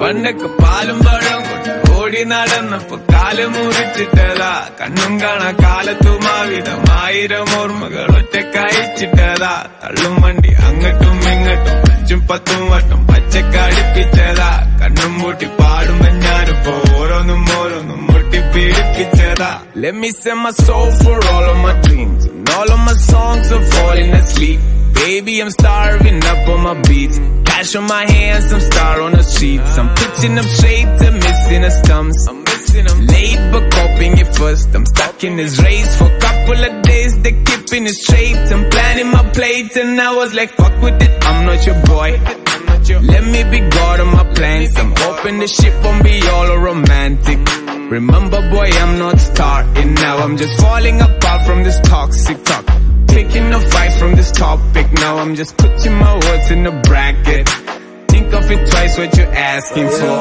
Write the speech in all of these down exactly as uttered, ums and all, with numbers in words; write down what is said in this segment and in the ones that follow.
പണ്ടൊക്കെ പാലും പഴം കൊണ്ട് ഓടി നടന്നപ്പോ കാല് മുറിച്ചിട്ടതാ. കണ്ണും കാണാ കാലത്തുമാവിധം ആയിരം ഓർമ്മകൾ ഒറ്റക്കയച്ചിട്ടതാ. തള്ളും വണ്ടി അങ്ങട്ടും ഇങ്ങട്ടും അഞ്ചും പത്തും വട്ടം പച്ചക്കടിപ്പിച്ചതാ. കണ്ണും മൂട്ടി പാടുമ്പോ ഞാനിപ്പോ ഓരോന്നും ഓരോന്നും മുട്ടിപ്പിടിപ്പിച്ചതാ. Let me send my soul for all of my dreams and all of my songs are falling asleep. Baby, I'm starving up on my beats. Cash on my hands, I'm star on the streets. I'm pitching up shades and missing the stumps. I'm missing them late but coping it first. I'm stuck in this race for a couple of days. They keeping it straight. I'm planning my plates and I was like, fuck with it, I'm not your boy. Let me be God on my plans. I'm hoping the shit won't be all romantic. Remember boy, I'm not starting now. I'm just falling apart from this toxic talk. Taking a fight from this topic. Now I'm just putting my words in a bracket. Think of it twice what you're asking for.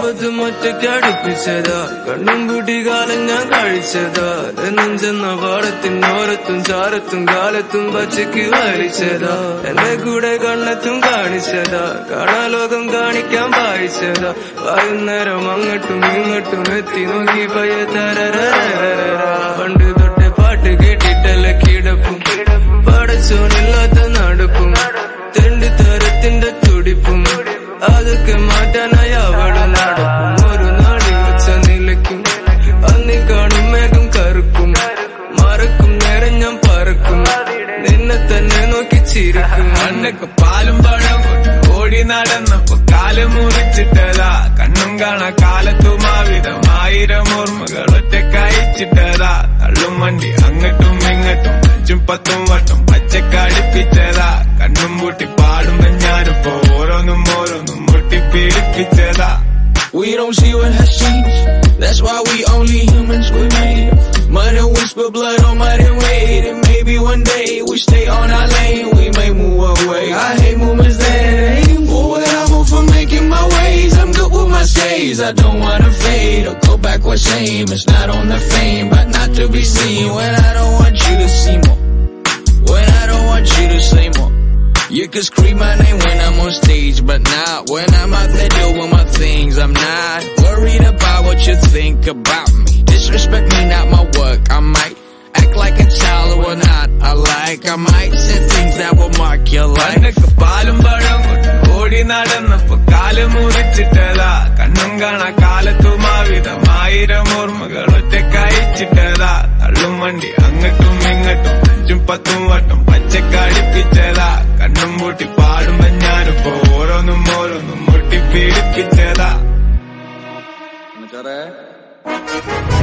പടച്ചോനില്ലാത്ത നടപ്പും രണ്ട് തരത്തിന്റെ തുടിപ്പും അതൊക്കെ മാറ്റാനായി അവിടെ നടക്കും. ഒരു നാടി വെച്ച നിലയ്ക്കും അന്നി കാണും മേഘം കറുക്കും. മറക്കും നേരം ഞാൻ പറക്കും നിന്നെ തന്നെ നോക്കി ചിരിക്കും. പണ്ടൊക്കെ പാലും പഴം കൊണ്ട് ഓടി നടന്നപ്പോ കാല് മുറിച്ചിട്ടതാ. കണ്ണും കാണാ കാലത്തുമാവിധം ആയിരം ഓർമ്മകൾ ഒറ്റക്കയച്ചിട്ടതാ. തള്ളും വണ്ടി അങ്ങട്ടും ഇങ്ങട്ടും അഞ്ചും പത്തും വട്ടം പച്ചക്കടിപ്പിച്ചതാ. കണ്ണും പൂട്ടി പാടുമ്പോ ഞാനിപ്പോ ഓരോന്നും ഓരോന്നും മുട്ടിപ്പിടിപ്പിച്ചതാ. We don't see what has changed. That's why we only humans, we made it. Mud and whisper, blood on mud and weight. And maybe one day we stay on our lane. We may move away. I hate moments that ain't. For what I'm on for making my ways. I'm good with my stays. I don't wanna fade or go back with shame. It's not on the fame, but not to be seen. When I don't want you to see more. When I don't want you to say more. You can scream my name when I'm on stage, but not when I'm out there doing my things. I'm not worried about what you think about me. Disrespect me, not my work. I might act like a child or not. I like, I might say things that will mark your life. പണ്ടൊക്കെ പാലും പഴം കൊണ്ട് ഓടി നടന്നപ്പോ കാല് മുറിച്ചിട്ടതാ. കണ്ണും കാണാ കാലത്തുമാവിധം ആയിരം ഓർമ്മകൾ ഒറ്റക്കയച്ചിട്ടതാ. തള്ളും വണ്ടി അങ്ങട്ടും ഇങ്ങട്ടും അഞ്ചും പത്തും വട്ടം പച്ചക്കടിപ്പിച്ചതാ. കണ്ണും പൂട്ടി പാടുമ്പോ ഞാനിപ്പോ ഓരോന്നും ഓരോന്നും മുട്ടിപ്പിടിപ്പിച്ചതാ.